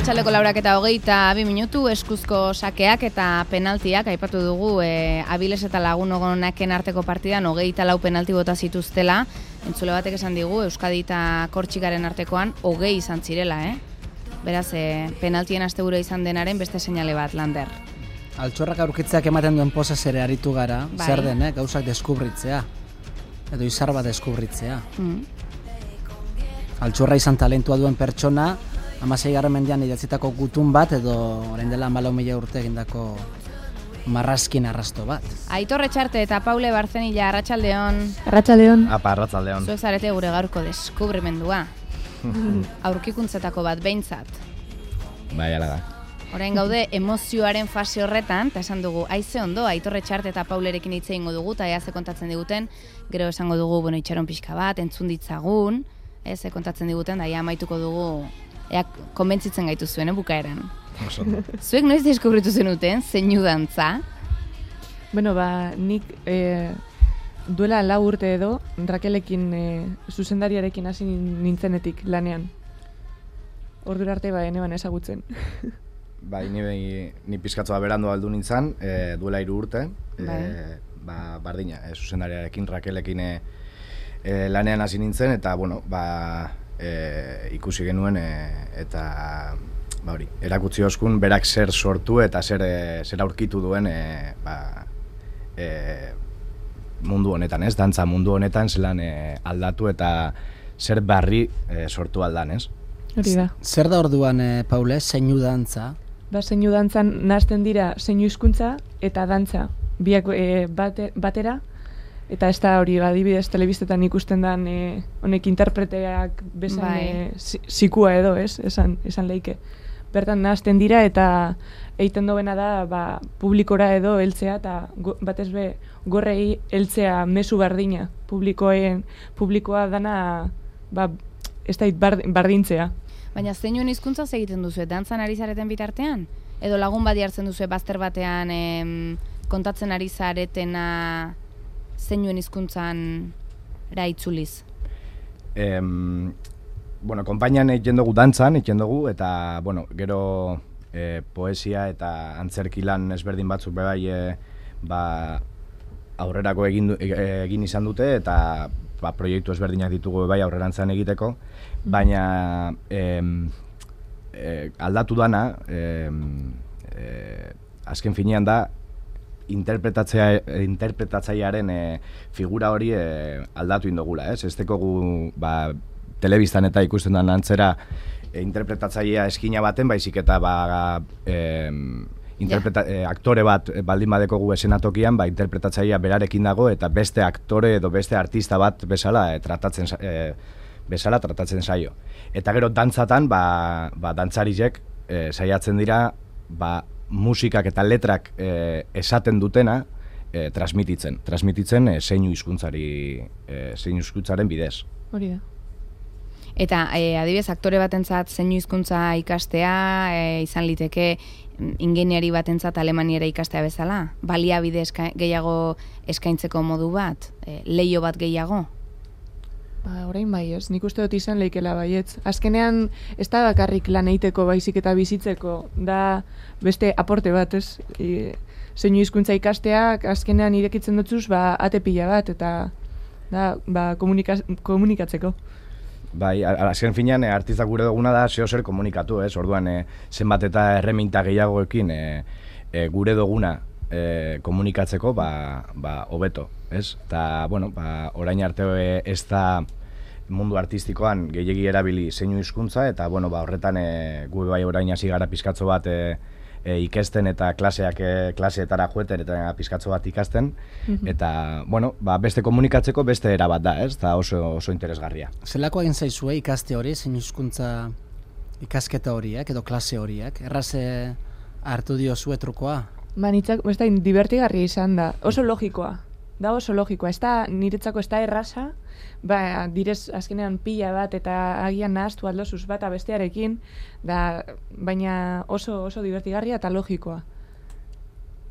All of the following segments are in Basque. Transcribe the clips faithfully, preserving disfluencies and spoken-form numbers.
Arratsaldeko laurak eta hogeita bi minutu, eskuzko sakeak eta penaltiak aipatu dugu e, Abiles eta Lagunogonaken arteko partidan hogeita lau penalti bota zituztela. Entzule batek esan digu Euskadi eta Kortxikaren artekoan hogei izan zirela, eh? Beraz, e, penaltien astegura izan denaren beste seinale bat, Lander. Altxorrak aurkitzeak ematen duen posaz ere aritu gara, bai. Zer den, eh? Gauzak deskubritzea, edo izar bat deskubritzea. Mm. Altxorra izan talentua duen pertsona, hamasei garren mendean idatzitako gutun bat, edo orain dela hamalau mila urte egindako marrazkin arrasto bat. Aitor Etxarte eta Paule Barzenilla, Arratsaldeon. Arratsaldeon. Apa, Arratsaldeon. Zuek zarete gure gaurko deskubrimendua. Aurkikuntzetako bat behintzat. Bai, ala da. Orain gaude emozioaren fase horretan, eta esan dugu, aize ondo, Aitor Etxarte eta Paulerekin hitz egingo dugu, eta ea ze kontatzen diguten, gero esango dugu, bueno, itxaron pixka bat, entzun ditzagun, ez, ze kontatzen diguten, da ia amaituko dugu, ea konbentzitzen gaitu zuen, eh, bukaeran. Zuek noiz deskubritu zenuten, zeinu dantza? Bueno, ba, nik e, duela lau urte edo, Rakelekin, e, zuzendariarekin hasi nintzenetik lanean. Ordura arte ba, eneban ezagutzen. Bai, ni, ni pizkatzoa berandu aldu nintzen, e, duela hiru urte, bai. e, ba, bardina, e, zuzendariarekin, Rakelekin e, e, lanean hasi nintzen, eta, bueno, ba, e, ikusi genuen, e, eta, ba hori, erakutsi oskun, berak zer sortu eta zer, e, zer aurkitu duen, e, ba, e, mundu honetan, ez? Dantza mundu honetan zelan e, aldatu eta zer barri e, sortu aldan, ez? Hori da. Zer da orduan, e, Paule, zeinu dantza? Ba, zeinu dantzan nahazten dira zeinu hizkuntza eta dantza biak e, bate, batera, eta ez da hori, adibidez, telebistetan ikusten dan e, honek interpreteak bezan bai. e, zikua edo, ez? Esan, esan leike. Bertan nahazten dira eta egiten dobena da ba, publikora edo heltzea eta go, batez be gorrei heltzea mezu bardina. Publikoen, publikoa dana ba, ez da bardintzea. Baina zeinuen hizkuntza egiten duzu, dantzan ari zareten bitartean? Edo lagun badi hartzen duzu bazter batean em, kontatzen ari zaretena zeinuen hizkuntzan era itzuliz? Em, bueno, konpainan egiten dugu dantzan, egiten dugu, eta, bueno, gero e, poesia eta antzerkilan ezberdin batzuk bebai e, ba, aurrerako egin, e, egin izan dute, eta ba, proiektu ezberdinak ditugu bai aurrerantzan egiteko, baina em, e, aldatu dana, em, e, azken finean da, interpretatzailearen e, figura hori e, aldatu indogula, ez? Ez dekogu, ba, telebistan eta ikusten da antzera e, interpretatzailea eskina baten, baizik eta ba, e, interpreta, yeah. e, aktore bat baldin badekogu esenatokian, ba, interpretatzailea berarekin dago eta beste aktore edo beste artista bat bezala e, tratatzen e, bezala tratatzen zaio. Eta gero dantzatan, ba, ba dantzarizek e, saiatzen dira, ba, musikak eta letrak e, esaten dutena e, transmititzen, transmititzen e, zeinu hizkuntzari e, zeinu hizkuntzaren bidez. Hori da. Eta e, adibidez aktore batentzat zeinu hizkuntza ikastea e, izan liteke ingeniari batentzat alemaniera ikastea bezala, baliabide eska, gehiago eskaintzeko modu bat, e, leio bat gehiago. Ba, orain bai, ez, nik uste dut izan leikela baietz. Azkenean, ez da bakarrik lan egiteko baizik eta bizitzeko, da beste aporte bat, ez? E, zeinu hizkuntza ikasteak, azkenean irekitzen dutzuz, ba, ate pila bat, eta da, ba, komunika, komunikatzeko. Bai, azken finean, e, artistak gure duguna da zeo zer komunikatu, ez? Orduan, e, zenbat eta erreminta gehiagoekin e, e, gure duguna e, komunikatzeko, ba, ba, hobeto. Ez? Ta, bueno, ba, orain arte ez da mundu artistikoan gehiegi erabili zeinu hizkuntza eta bueno, ba, horretan e, gu bai orain hasi gara pizkatzo bat e, e, ikesten eta klaseak e, klaseetara joeten eta pizkatzo bat ikasten mm-hmm. eta bueno, ba, beste komunikatzeko beste era bat da, ez? Ta oso oso interesgarria. Zelako egin zaizue ikaste hori, zeinu hizkuntza ikasketa horiek edo klase horiek? Erraze hartu diozue trukoa? Ba, nitzak, ez da, divertigarria izan da, oso logikoa. Da oso logikoa, ez da, niretzako ez da erraza, ba, direz azkenean pila bat eta agian nahaztu aldozuz bata bestearekin, da, baina oso oso divertigarria eta logikoa.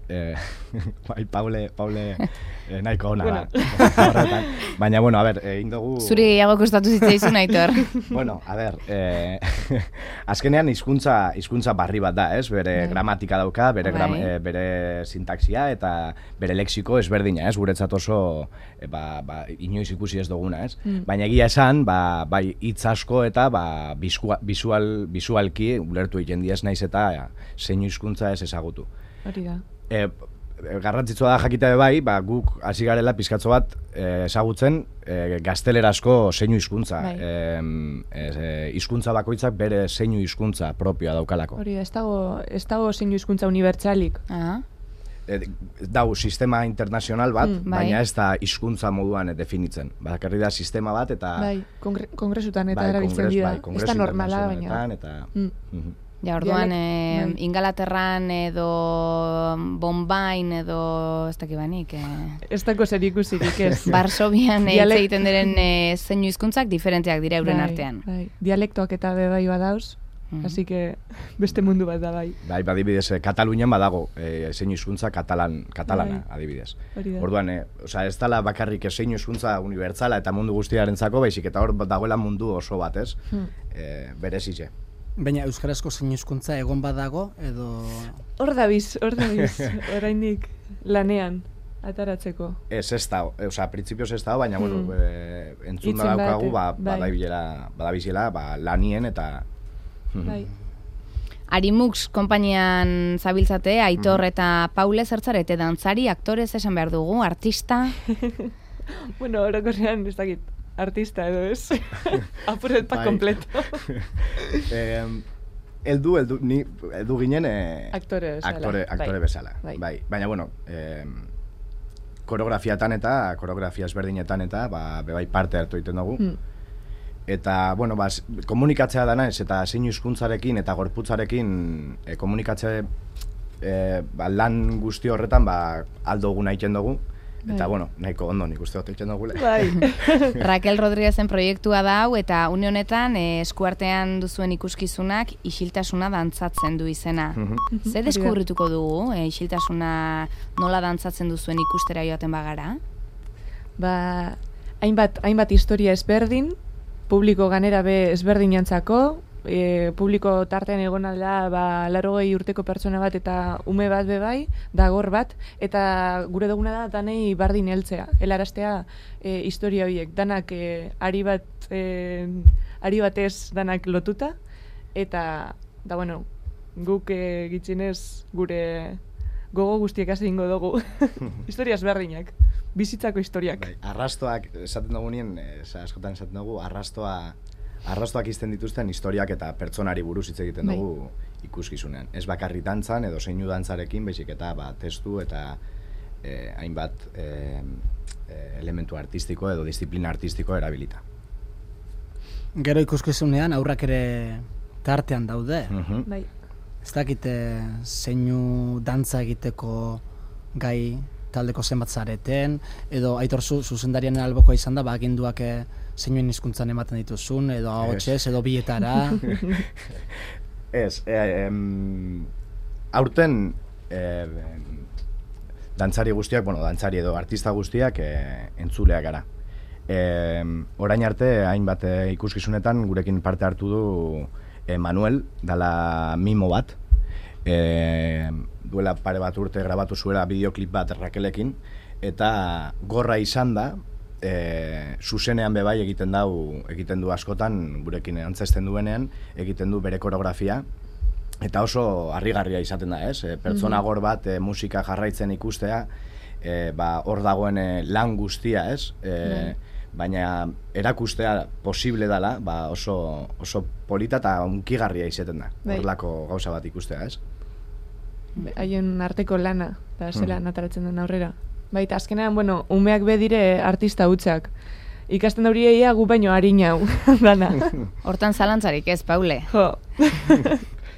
eh, bai, Paule, Paule eh, nahiko ona da. Horretan. Baina, bueno, a ber, egin dugu... Zuri gehiago kostatu zitzaizun, Aitor. Bueno, a ber, eh, azkenean hizkuntza hizkuntza barri bat da, ez? Bere Bai. gramatika dauka, bere, gram, Bai. eh, bere sintaxia eta bere lexiko ezberdina, ez? Guretzat oso, eh, ba, ba, inoiz ikusi ez duguna, ez? Mm. Baina egia esan, ba, bai hitz asko eta ba, bizua, visual, visualki ulertu egiten diez naiz eta ja, zeinu hizkuntza ez ezagutu. Hori da. E, garrantzitsua da jakite bai, ba, guk hasi garela pizkatzo bat e, ezagutzen e, gaztelerazko zeinu hizkuntza. Bai. E, e, hizkuntza bakoitzak bere zeinu hizkuntza propioa daukalako. Hori da, ez dago, ez dago zeinu hizkuntza unibertsalik. Ah, E, dau sistema internazional bat, Mm, bai. baina ez da hizkuntza moduan definitzen. Bakarri da sistema bat eta... Bai, kongre, kongresutan eta bai, erabiltzen kongres- dira. bai, Ez kongresu da normala, baina... internazionaletan Eta... Mm. Mhm. ja, orduan, Dialek- eh, bai. Ingalaterran edo Bombain edo ez dakibanik, eh, Ez dako zer ikusirik, ez. Varsovian eh, hitz Dialek- egiten diren eh, zeinu hizkuntzak diferenteak dira euren Bai, artean. Bai. Dialektoak eta be bai badauz, Mhm. así que beste mundu bat da bai. Bai, adibidez, eh, Katalunian badago eh, zeinu hizkuntza katalan, katalana, Bai. adibidez. Hori da. Orduan, eh, osea, ez dala bakarrik zeinu hizkuntza unibertsala eta mundu guztiarentzako, baizik eta hor dagoela mundu oso bat, ez? Hmm. Eh, berezize. Baina euskarazko zeinu hizkuntza egon badago edo Hor dabiz, hor dabiz, oraindik lanean ataratzeko. Ez, ez da, osea, printzipioz ez da, baina, bueno, Hmm. eh, entzun Hitzen daukagu, ba, batek, bai. badabilela, badabilela, ba, lanien eta... Bai. Arimux konpainian zabiltzate, Aitor eta Paule zertzarete dantzari, aktorez esan behar dugu, artista, Bueno, orokorrean ez dakit, artista edo ez. Apuret pa Bai. kompleto. eh, eldu, eldu, ni, eldu ginen... Eh, Aktore bezala. Aktore, aktore Bai. bezala. Bai. Bai. Baina, bueno, eh, koreografiatan eta, koreografia ezberdinetan eta, ba, bebai parte hartu egiten dugu. Hmm. Eta, bueno, ba, s- komunikatzea dana ez, eta zeinu hizkuntzarekin eta gorputzarekin e, komunikatze e, ba, lan guzti horretan, ba, aldo eguna egiten dugu. Eta, Bai. bueno, nahiko ondo nik uste dut egiten dugule. Bai. Raquel Rodríguezen proiektua da hau, eta une honetan eh, eskuartean duzuen ikuskizunak isiltasuna dantzatzen du izena. Mhm. Ze deskubrituko dugu, eh, isiltasuna nola dantzatzen duzuen ikustera joaten bagara? Ba, hainbat, hainbat historia ezberdin, publiko ganera be ezberdinantzako, e, publiko tartean egon alda ba, larogei urteko pertsona bat eta ume bat be bai, dagor bat, eta gure duguna da danei bardin heltzea, helaraztea e, historia horiek, danak e, ari bat, e, ari batez danak lotuta, eta, da bueno, guk e, gitzinez gure gogo guztiek hasi ingo dugu, historia ezberdinak, bizitzako historiak. Bai, arrastoak, esaten dugunien, eh, askotan esaten dugu, arrastoa, arrastoak izten dituzten historiak eta pertsonari buruz hitz egiten Bai. dugu ikuskizunean. Ez bakarri dantzan edo zeinu dantzarekin, baizik eta ba, testu eta eh, hainbat eh, eh, elementu artistiko edo disiplina artistiko erabilita. gero ikuskizunean aurrak ere tartean daude. Mhm. Bai. Ez dakite zeinu dantza egiteko gai taldeko zenbat zareten, edo Aitor zu, zuzendarian albokoa izan da, ba, aginduak eh, zeinuen hizkuntzan ematen dituzun, edo ahotsez, edo bietara. Ez, eh, em, aurten eh, dantzari guztiak, bueno, dantzari edo artista guztiak eh, entzuleak gara. Eh, orain arte, hainbat eh, ikuskizunetan gurekin parte hartu du eh, Manuel, dala mimo bat, eh, duela pare bat urte grabatu zuela bideoklip bat Raquelekin, eta gorra izan da, e, zuzenean bebai egiten dau, egiten du askotan, gurekin antzesten duenean, egiten du bere koreografia, eta oso harrigarria izaten da, ez? E, pertsona gor bat e, musika jarraitzen ikustea, e, ba, hor dagoen e, lan guztia, ez? E, baina erakustea posible dela, ba, oso, oso polita eta unkigarria izaten da, Bai. horrelako gauza bat ikustea, ez? Haien arteko lana, da zelan ataratzen den aurrera. Baita, azkenean, bueno, umeak be dire artista hutzak. Ikasten da horiei gu baino harina hau, dana. Hortan zalantzarik ez, Paule. Jo,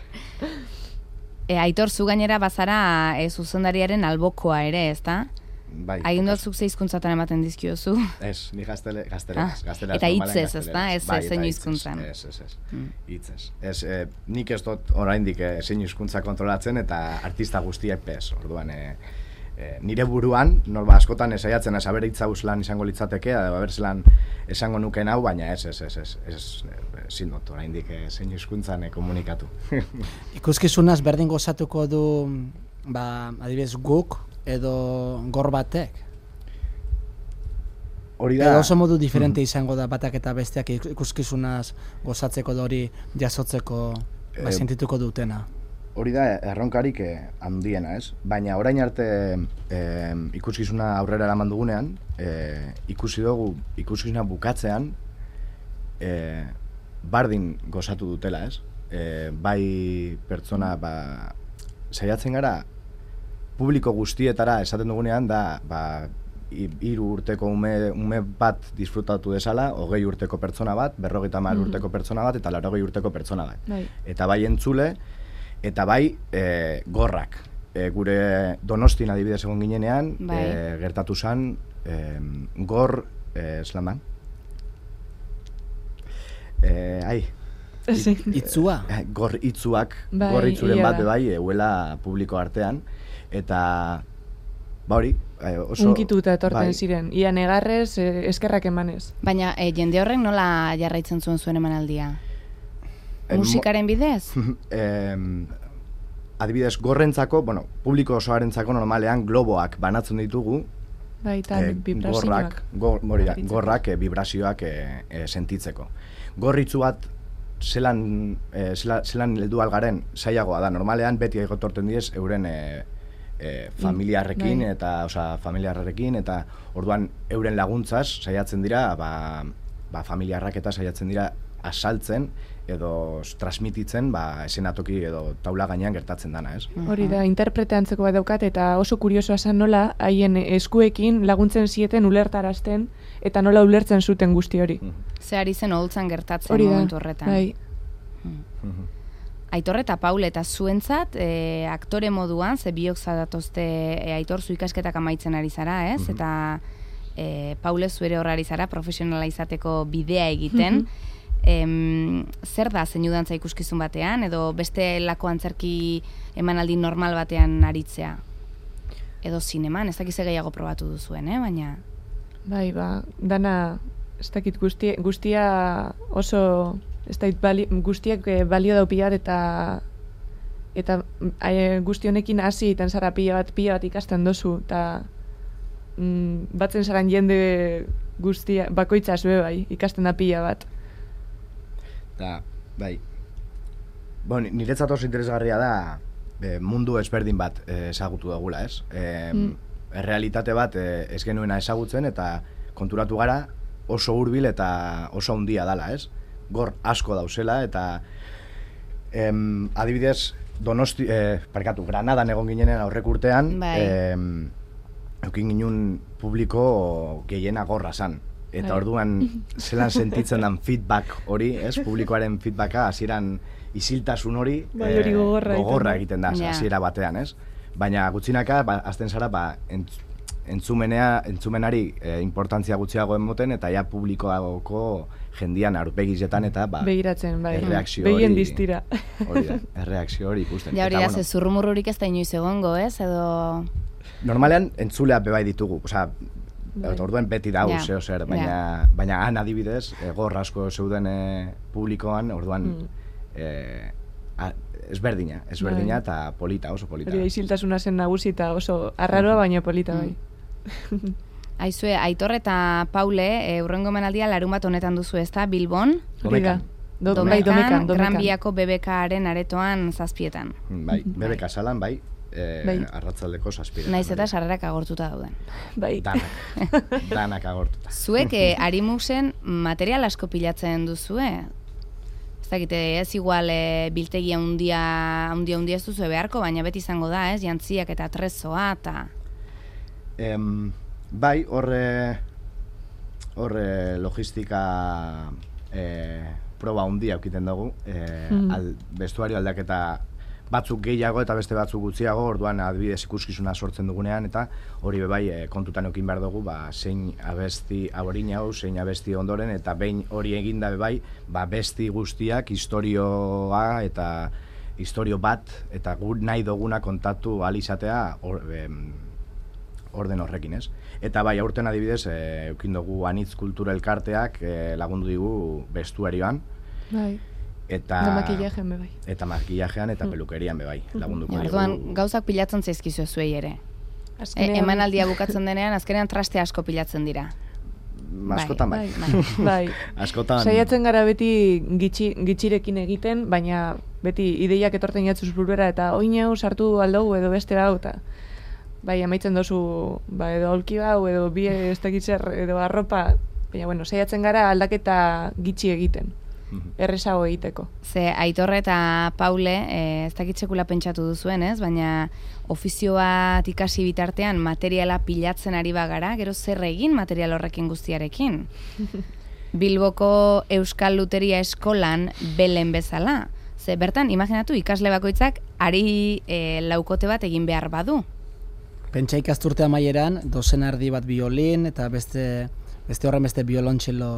E, Aitor, zu gainera bazara e, zuzendariaren albokoa ere, ezta? bai. Aginduak zuk ze hizkuntzatan ematen dizkiozu. Ez, ni gaztele, gazteleraz. Ah, gazteleraz eta normalean hitzez, ez da? gazteleraz. Ez, Bai, ez eta zein hitzez. hizkuntzan. Ez, ez, ez. Mm. Hitzez. Ez, eh, nik ez dut oraindik eh, zein hizkuntza kontrolatzen eta artista guztiak pez. Orduan, eh, eh, nire buruan, norba askotan esaiatzen ez aberitza lan izango litzateke, edo abertzelan esango nuken hau, baina ez, ez, ez, ez, ez, ezin dut oraindik eh, zein hizkuntzan eh, komunikatu. Ikuskizunaz berdin gozatuko du, ba, adibidez guk edo gor batek? Hori da... Edo oso modu diferente izango da batak eta besteak ikuskizunaz gozatzeko da hori jasotzeko ba, Eh, sentituko dutena. Hori da erronkarik eh, handiena, ez? Baina orain arte eh, ikuskizuna aurrera eraman dugunean, eh, ikusi dugu ikuskizuna bukatzean eh, bardin gozatu dutela, ez? Eh, bai pertsona, ba, saiatzen gara, publiko guztietara esaten dugunean da, ba, hiru urteko ume, ume bat disfrutatu desala, hogei urteko pertsona bat, berrogeita hamar Mhm. urteko pertsona bat, eta laurogei urteko pertsona bat. Bai. Eta bai entzule, eta bai e, gorrak. E, gure Donostin adibidez egon ginenean, Bai. e, gertatu zen e, gor, e, slaman. E, ai, Sí. Itzua? eh, gor itzuak, Bai, gor itzuren ia bat da. bai, euela publiko artean, eta ba hori, eh, oso... Unkituta etorten bai, ziren. Ia negarrez, eh, eskerrak emanez. Baina e, jende horrek nola jarraitzen zuen zuen emanaldia? Eh, mo- Musikaren bidez? em, adibidez, gorrentzako, bueno, publiko osoarentzako normalean globoak banatzen ditugu, Bai, eta eh, vibrazioak. gorrak, gor, hori da, Sentitzeko. gorrak eh, vibrazioak eh, eh, sentitzeko. Gorritzu bat zelan, eh, zela, zelan heldu algaren zailagoa da. Normalean beti egotorten diez euren eh, eh, familiarrekin bai. eta, osea, familiarrekin eta orduan euren laguntzaz saiatzen dira, ba, ba familiarrak eta saiatzen dira asaltzen edo transmititzen ba esenatoki edo taula gainean gertatzen dana, ez? Hori da, interprete antzeko bat daukat, eta oso kuriosoa zen nola, haien eskuekin laguntzen zieten ulertarazten, eta nola ulertzen zuten guzti hori. Ze ari zen oholtzan gertatzen Hori da, momentu horretan. bai. Aitor eta Paul eta zuentzat e, aktore moduan, ze biok zadatozte e, Aitor zu ikasketak amaitzen ari zara, ez? Mhm. Eta e, Paule zuere horrari zara, profesionala izateko bidea egiten. Em, zer da zeinuntza ikuskizun batean, edo beste lako antzerki emanaldi normal batean aritzea? Edo zineman, ez dakiz gehiago probatu duzuen, eh? Baina... Bai, ba, dana, ez dakit guztia, guztia oso, ez dakit bali, guztiak eh, balio dau pila bat eta eta eh, guzti honekin hasi egiten zara pila bat, pila bat ikasten dozu, eta mm, batzen zaran jende guztia, bakoitza zue bai, ikasten da pila bat. Da, bai. Bon, niretzat oso interesgarria da e, mundu ezberdin bat e, ezagutu dugula, ez? E, Mm. Errealitate bat e, ez genuena ezagutzen eta konturatu gara oso hurbil eta oso handia dala, ez? Gor asko dauzela eta em, adibidez Donosti, e, parkatu, Granadan egon ginenen aurrek urtean, Bai. em, eukin ginun publiko gehiena gorra zan. Eta Bai. orduan zelan sentitzen dan feedback hori, ez? Publikoaren feedbacka hasieran isiltasun hori Bai, hori gogorra egiten gogorra da. egiten da, Ja. hasiera batean, ez? Baina gutxinaka, ba, azten zara, ba, entz, entzumenea, entzumenari e, importantzia gutxiago emoten, eta ja publikoako jendian aurpegizetan eta ba, Begiratzen, bai. erreakzio Begien hori- distira. hori da, erreakzio hori ikusten. Ja hori Eta, da, ze zurrumurrurik ez da inoiz egongo, ez? Edo... normalean entzulea bebai ditugu, osea, Bai. orduan beti dau Ja. zeo zer, baina, baina han adibidez, e, gor asko zeuden e, publikoan, orduan Mm. e, a, ezberdina, ezberdina Bai. eta polita, oso polita. Hori da, isiltasuna zen nagusi eta oso arraroa, baina polita bai. Aizue, Aitor eta Paule, e, urrengo emanaldia larun bat honetan duzu, ezta? Bilbon? Hori da. Domekan. Do, bai, domekan, domekan. Gran Biako B B Karen aretoan zazpietan. Bai, bebe kasalan, bai, e, Bai. arratzaldeko zazpira. Naiz eta sarrerak agortuta dauden. Bai. Danak, danak agortuta. Zuek e, Arimusen material asko pilatzen duzue? Ez dakite, ez igual e, biltegia handia handia handia ez duzu beharko, baina beti izango da, ez? Jantziak eta trezoa eta... Em, bai, horre, horre logistika e, proba handia aukiten dugu, e, Mm. al, bestuario aldaketa batzuk gehiago eta beste batzuk gutxiago, orduan adibidez ikuskizuna sortzen dugunean, eta hori bebai e, kontutan eukin behar dugu, ba, zein abesti aborina hau, zein abesti ondoren, eta behin hori eginda bebai, ba, besti guztiak, historioa eta historio bat, eta gu nahi duguna kontatu ahal izatea or, em, orden horrekin, ez? Eta bai, aurten adibidez, e, eukin dugu anitz kultura elkarteak e, lagundu digu bestuarioan, bai. Eta makillajean be bai. Eta makillajean eta pelukerian be bai, lagunduko digu. Orduan, gauzak pilatzen zaizkizu zuei ere. E, emanaldia bukatzen denean, azkenean traste asko pilatzen dira. Askotan bai. Bai. bai. Askotan. Saiatzen gara beti gitxi, gitxirekin egiten, baina beti ideiak etortzen jatzuz burura eta oin hau sartu aldugu edo beste hau eta bai, amaitzen dozu ba, edo aulki hau edo bi ez dakitzer edo arropa, baina bueno, saiatzen gara aldaketa gitxi egiten. Errezago egiteko. Ze Aitor eta Paule, eh, ez dakitsekula pentsatu duzuen, ez? Baina ofizio bat ikasi bitartean materiala pilatzen ari bagara, gero zer egin material horrekin guztiarekin? Bilboko Euskal Luteria Eskolan belen bezala. Ze bertan, imaginatu, ikasle bakoitzak ari eh, laukote bat egin behar badu. Pentsa ikasturte amaieran, dozen ardi bat biolin, eta beste, beste horren beste biolontxelo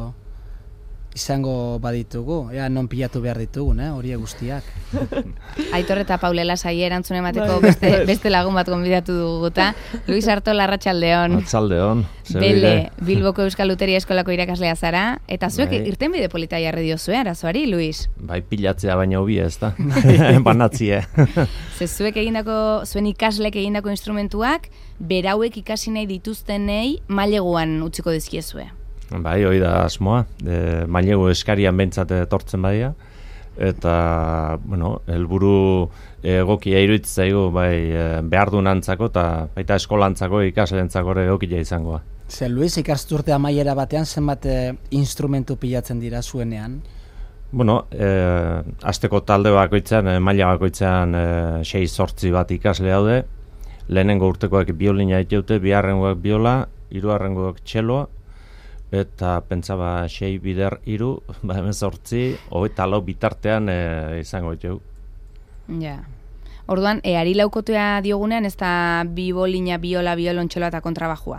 izango baditugu, ea non pilatu behar ditugun, eh? Horiek guztiak. Aitor eta Paule lasai erantzun emateko beste, beste lagun bat gonbidatu duguta. Luis Artola, arratsaldeon. Arratsaldeon. Bele, Bilboko Euskal Luteria Eskolako irakaslea zara, eta zuek bai. Irtenbide polita jarri diozue, arazoari, Luis? Bai, pilatzea baina hobia ez da. Banatzie. Ze zuek egindako, zuen ikaslek egindako instrumentuak, berauek ikasi nahi dituztenei maileguan utziko dizkiezue. Bai, hori da asmoa, e, mailegu eskarian behintzat etortzen badia, eta, bueno, helburu egokia iruditzen zaigu, bai, behardunantzako eta baita eskolantzako ikaslentzako egokia izangoa. Ze, Luis, ikasturte amaiera batean zenbat instrumentu pilatzen dira zuenean? Bueno, e, asteko talde bakoitzean, e, maila bakoitzean e, sei zortzi bat ikasle daude, lehenengo urtekoak biolina dute, biharrengoak biola, hirugarrengoak txeloa, eta pentsa ba sei bider hiru, ba hemezortzi, hogeita lau bitartean e, izango ditu. Ja. Orduan, e, ari laukotea diogunean ez da bibolina, biola, biolontxeloa eta kontrabajua?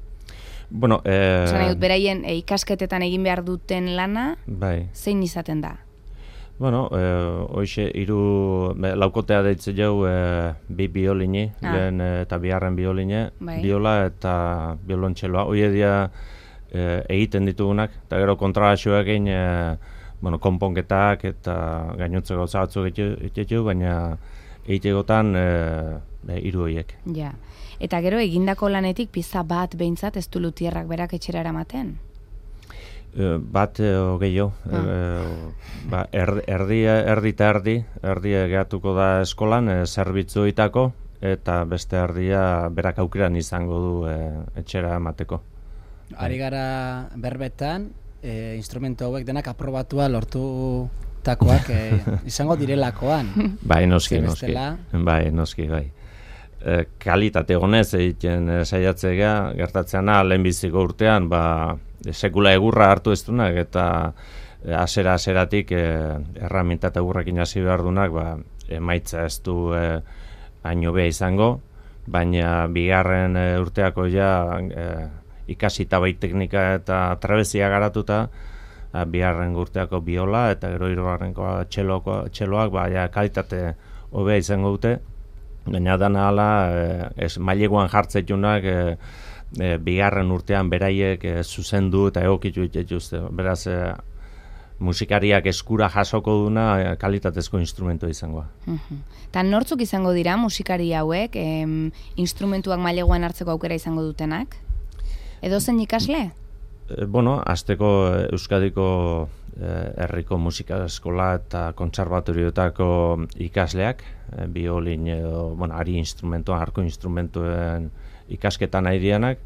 Bueno, eh Esan nahi dut, beraien e, ikasketetan egin behar duten lana, bai. Zein izaten da? Bueno, eh hoize hiru laukotea deitzen jau e, bi biolini, ah. lehen e, eta biharren bioline, bai. Biola eta biolontxeloa. Hoe dira E, egiten ditugunak, eta gero kontrabaxoak egin e, bueno, konponketak eta gainontzeko gauza batzuk egiteko, baina egitegotan e, e, hiru horiek. Ja. Eta gero egindako lanetik pizza bat behintzat ez du lutierrak berak etxera eramaten? E, bat e, gehiago. Ah. E, ba, erdi, erdi, erdi eta erdi, erdi gehatuko da eskolan, e, zerbitzuitako, eta beste erdia berak aukeran izango du e, etxera emateko. Ari gara berbetan, e, instrumento hauek denak aprobatua lortutakoak e, izango direlakoan. Bai, noski, noski. Bai, noski, bai. E, kalitate honez egiten e, saiatzea gertatzeana lehenbiziko urtean, ba, sekula egurra hartu ez dunak, eta e, asera aseratik e, erraminta eta egurrekin hasi behar dunak, ba, emaitza ez du e, haino beha izango, baina bigarren e, urteako ja e, ikasi eta bai teknika eta trabezia garatuta, biharren urteako biola eta gero hirugarrenko txeloak ba, ja, kalitate hobea izango dute, baina dana hala ez maileguan jartzetunak e, e, bigarren urtean beraiek e, zuzendu eta egokitu dituzte. Beraz, e, musikariak eskura jasoko duna e, kalitatezko instrumentu izangoa. Uh-huh. Ta nortzuk izango dira musikari hauek, em, instrumentuak maileguan hartzeko aukera izango dutenak? Edo zen ikasle? E, bueno, azteko Euskadiko e, herriko musika eskola eta kontserbatorioetako ikasleak, e, biolin edo, bueno, ari instrumentoan, arko instrumentuen ikasketan nahi dianak,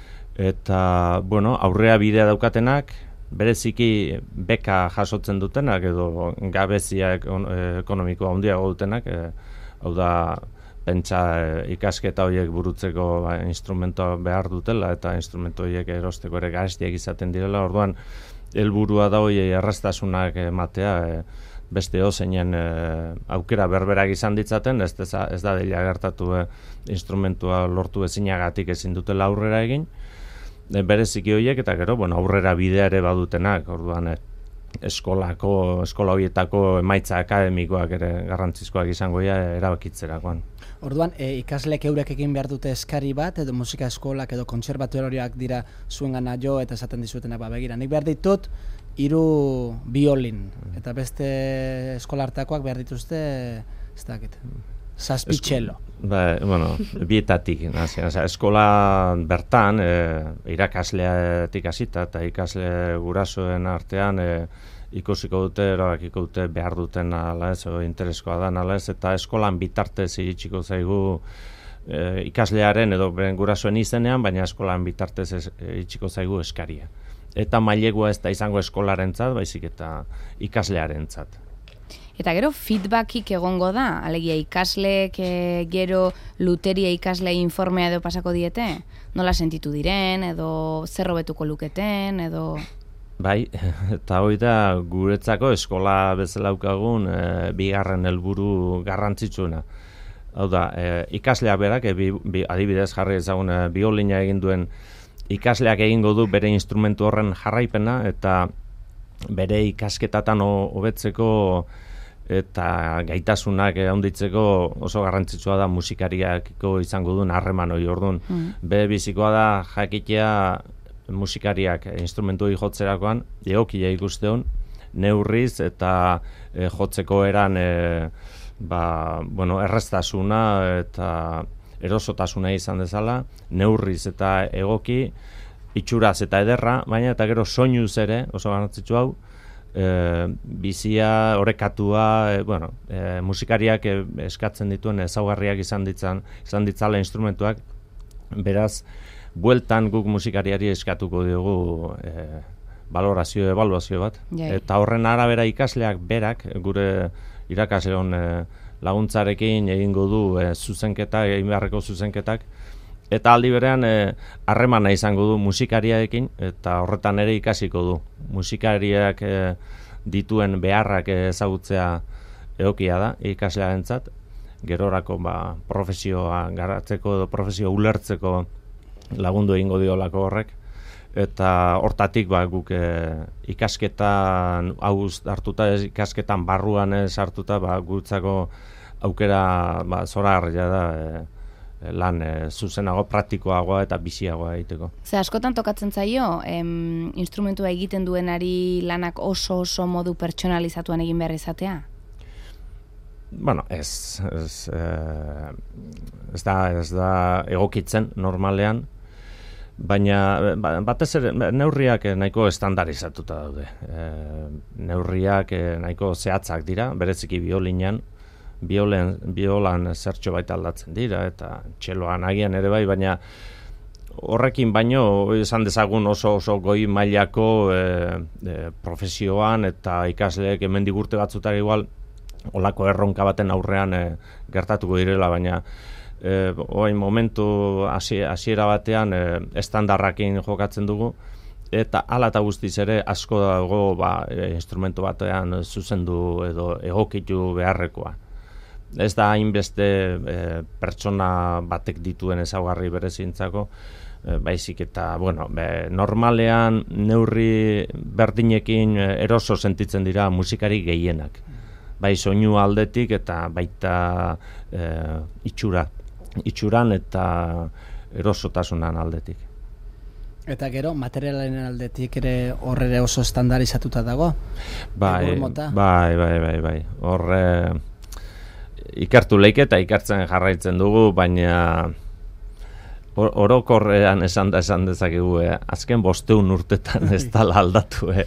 eta, bueno, aurrea bidea daukatenak, bereziki beka jasotzen dutenak, edo gabezia ekonomikoa handiago dutenak, e, hau da, pentsa e, ikasketa horiek burutzeko ba, instrumentoa behar dutela eta instrumento horiek erosteko ere garestiak izaten direla, orduan helburua da hori erraztasunak ematea, e, beste ozeinen e, aukera berberak izan ditzaten, ez, ez da dela gertatu e, instrumentua lortu ezinagatik ezin dutela aurrera egin, e, bereziki horiek, eta gero, bueno, aurrera bidea ere badutenak, orduan e, eskolako, eskola horietako emaitza akademikoak ere garrantzizkoak izango dira erabakitzerakoan. Orduan, e, ikasleek eurek egin behar dute eskari bat, edo musika eskolak edo kontserbatoriak dira zuengana jo eta esaten dizuetenak, ba, begira, nik behar ditut hiru biolin, eta beste eskolartakoak behar dituzte, ez dakit, zazpi txelo. Ba, bueno, bietatik, nazi, eskola bertan, e, irakasleatik hasita eta ikasle gurasoen artean e, ikusiko dute, erabakiko dute behar duten ala ez, o intereskoa da ala ez, eta eskolan bitartez iritsiko zaigu e, ikaslearen edo beren gurasoen izenean, baina eskolan bitartez ez, iritsiko zaigu eskaria. Eta mailegua ez da izango eskolarentzat, baizik eta ikaslearentzat. Eta gero feedbackik egongo da, alegia ikasleek e, gero luteria ikasle informea edo pasako diete? Nola sentitu diren, edo zer hobetuko luketen, edo... Bai, eta hori da guretzako eskola bezala daukagun e, bigarren helburu garrantzitsuena. Hau da, e, ikaslea berak, e, bi, bi, adibidez jarri ezagun e, biolina egin duen ikasleak egingo du bere instrumentu horren jarraipena eta bere ikasketatan hobetzeko eta gaitasunak handitzeko oso garrantzitsua da musikariakiko izango duen harreman hori orduan. Mm. Be bizikoa da jakitea musikariak instrumentu hori jotzerakoan egokia ikusteon neurriz eta e, jotzeko eran e, ba, bueno, erreztasuna eta erosotasuna izan dezala, neurriz eta egoki, itxuraz eta ederra, baina eta gero soinuz ere, oso garrantzitsu hau, e, bizia, orekatua, e, bueno, e, musikariak e, eskatzen dituen ezaugarriak izan ditzan, izan ditzala instrumentuak, beraz, bueltan guk musikariari eskatuko diogu e, valorazio, evaluazio bat, Jai. Eta horren arabera ikasleak berak, gure irakasleon e, laguntzarekin egingo du e, zuzenketa, egin beharreko zuzenketak, eta aldi berean harremana e, izango du musikariarekin, eta horretan ere ikasiko du. Musikariak e, dituen beharrak ezagutzea egokia da ikaslearentzat, gerorako ba, profesioa garatzeko edo profesio ulertzeko lagundu egingo diolako horrek, eta hortatik ba, guk e, ikasketan hau hartuta, ikasketan barruan ez hartuta, ba, gutzako aukera ba, zoragarria da e, lan e, zuzenago, praktikoagoa eta biziagoa egiteko. Ze askotan tokatzen zaio, em, instrumentua egiten duenari lanak oso oso modu pertsonalizatuan egin behar izatea? Bueno, ez, ez, e, ez, da, ez da egokitzen normalean, baina batez ere neurriak nahiko estandarizatuta daude. E, neurriak nahiko zehatzak dira, bereziki biolinean, biolen, biolan zertxo baita aldatzen dira, eta txeloan agian ere bai, baina horrekin baino esan dezagun oso oso goi mailako e, e, profesioan eta ikasleek hemendik urte batzutak igual olako erronka baten aurrean e, gertatuko direla, baina e, orain momentu hasiera batean e, estandarrakin jokatzen dugu, eta hala eta guztiz ere asko dago ba, e, instrumentu batean zuzendu edo egokitu beharrekoa. Ez da hainbeste e, pertsona batek dituen ezaugarri berezintzako, e, baizik eta, bueno, be, normalean neurri berdinekin eroso sentitzen dira musikari gehienak. Bai soinu aldetik eta baita e, itxura, itxuran eta erosotasunan aldetik. Eta gero, materialaren aldetik ere horre oso estandarizatuta dago? Bai, bai, bai, bai, bai. Horre ikertu leike eta ikertzen jarraitzen dugu, baina or, orokorrean esan da esan dezakegu, eh? Azken bosteun urtetan ez dala aldatu. Eh?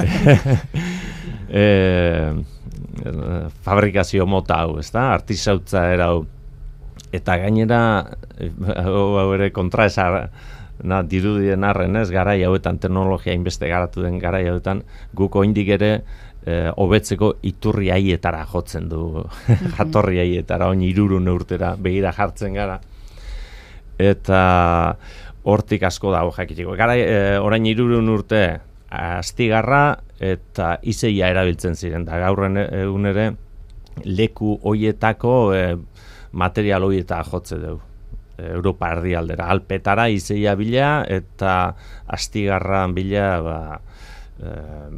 e, fabrikazio mota hau, ez da? Artisautza era hau. Eta gainera, hau ere kontraesar, na, dirudien arren ez, garai hauetan, teknologia inbeste garatu den garai hauetan, guk oindik ere E, hobetzeko iturri haietara jotzen du, jatorri haietara, oin hirurehun urtera begira jartzen gara. Eta hortik asko dago jakiteko. Gara, e, orain hirurehun urte astigarra eta izeia erabiltzen ziren, da gaurren egun ere leku hoietako e, material hoieta jotze dugu. Europa erdialdera, Alpetara izeia bila eta astigarran bila ba, e,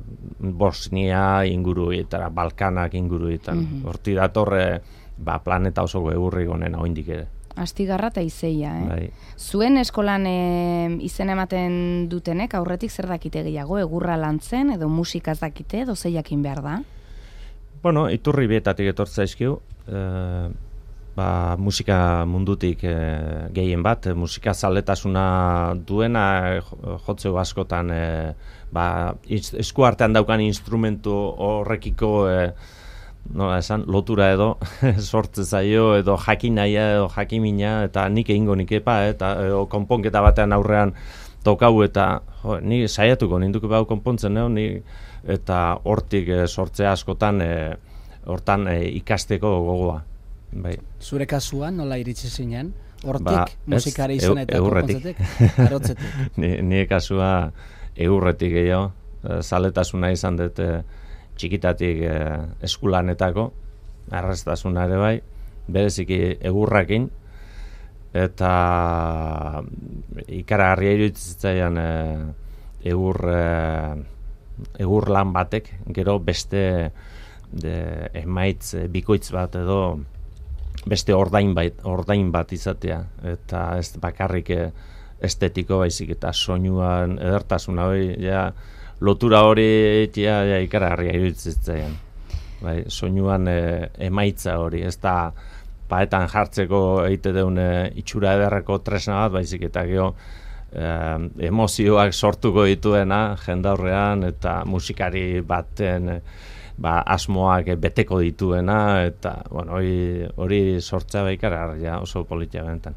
Bosnia inguruetara, Balkanak inguruetan. Mm-hmm. Horti datorre ba, planeta oso egurri gonena oindik ere. Astigarra eta izeia, eh? Bai. Zuen eskolan e, izen ematen dutenek aurretik zer dakite gehiago, egurra lantzen edo musikaz dakite, edo zeiakin behar da? Bueno, iturri bietatik etortza izkiu, e, ba, musika mundutik e, gehien bat, e, musika zaletasuna duena e, jotzeu askotan e, ba, esku artean daukan instrumentu horrekiko e, nola esan, lotura edo sortze zaio edo jakinaia edo jakimina eta nik egingo nik epa eta edo konponketa batean aurrean tokau eta jo, ni saiatuko ninduko bau konpontzen neo, ni, eta hortik e, sortzea askotan e, hortan e, ikasteko gogoa. Bai. Zure kasuan nola iritsi zinen? Hortik, ba, musikari izan eta konpontzetek? Arotzetek? ni, ni kasua egurretik gehiago, zaletasuna izan dut e, txikitatik e, eskulanetako, arrastasuna ere bai, bereziki egurrakin, eta ikaragarria iruditzen e, egur, e, egur lan batek, gero beste de, emaitz bikoitz bat edo beste ordain bat, ordain bat izatea, eta ez bakarrik estetiko baizik eta soinuan edertasuna hori, ja, lotura hori ja, ja, ikaragarria iruditzen. Bai, soinuan e, emaitza hori, ez da paetan jartzeko eite deun e, itxura ederreko tresna bat, baizik eta gero e, emozioak sortuko dituena jendaurrean eta musikari baten ba, asmoak beteko dituena, eta bueno, hori, hori sortzea baikara oso politia bentan.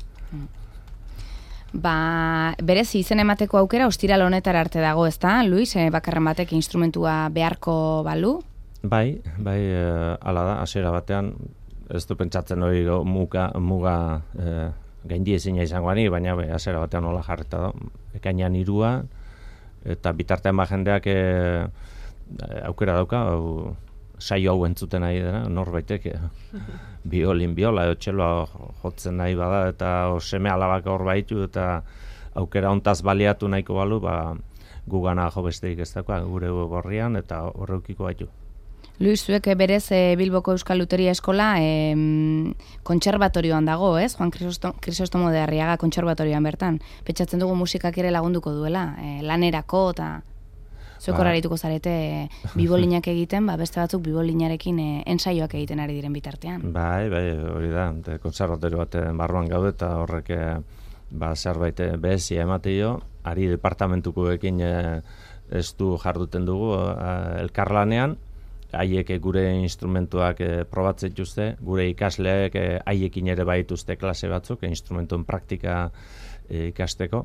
Ba, berez izen emateko aukera ostiral honetara arte dago, ezta, Luis, eh, bakarren batek instrumentua beharko balu? Bai, bai, eh, ala da, hasiera batean, ez du pentsatzen hori muga, muga eh, gaindi ezina izangoani, baina bai, hasiera batean nola jarreta da, ekainan hirua, eta bitartean ba jendeak eh, aukera dauka, hau, saio hau entzuten nahi dena, norbaitek biolin, biola edo txeloa jotzen nahi bada, eta seme alabak hor baitu, eta aukera hontaz baliatu nahiko balu, ba, gugana jo besteik ez dakoa, gure gorrian, eta horreukiko baitu. Luis, zuek berez e, Bilboko Euskal Luteria Eskola e, kontserbatorioan dago, ez? Juan Krisostomo de Arriaga kontserbatorioan bertan. Pentsatzen dugu musikak ere lagunduko duela, e, lanerako, eta zuek horra dituko zarete bibolinak egiten, ba, beste batzuk bibolinarekin e, ensaioak egiten ari diren bitartean. Bai, bai, hori da, kontserbatorio baten barruan gaude, eta horrek ba, zerbait behezia emateio, ari departamentukoekin e, ez du jarduten dugu e, elkarlanean, haiek gure instrumentuak e, probatzen dituzte, gure ikasleek e, haiekin ere baituzte klase batzuk, e, instrumentuen praktika e, ikasteko,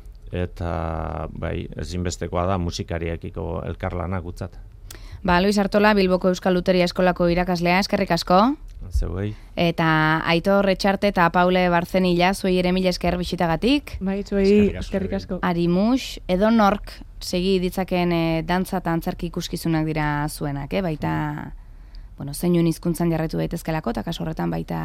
eta bai, ezinbestekoa da musikariekiko elkarlana gutzat. Ba, Luis Artola, Bilboko Euskal Luteria Eskolako irakaslea, eskerrik asko. Zeuei. Eta Aitor Etxarte eta Paule Barzenilla, zuei ere mila esker bisitagatik. Bai, zuei, eskerrik asko. Arimus, edo nork segi ditzaken e, dantza eta antzerki ikuskizunak dira zuenak, eh? Baita, bueno, zeinun hizkuntzan jarraitu daitezkelako, eta kaso horretan baita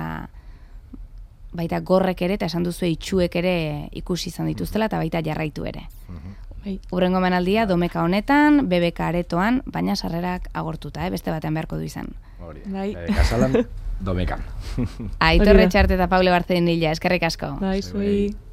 baita gorrek ere, eta esan duzu itxuek ere ikusi izan dituztela, eta baita jarraitu ere. Bai. Urrengo emanaldia domeka honetan, B B K aretoan, baina sarrerak agortuta, eh? Beste batean beharko du izan. Hori, bai. Kasalan, domekan. Aitor Etxarte eta Paule Barzenilla, eskerrik asko. Bai, zuei.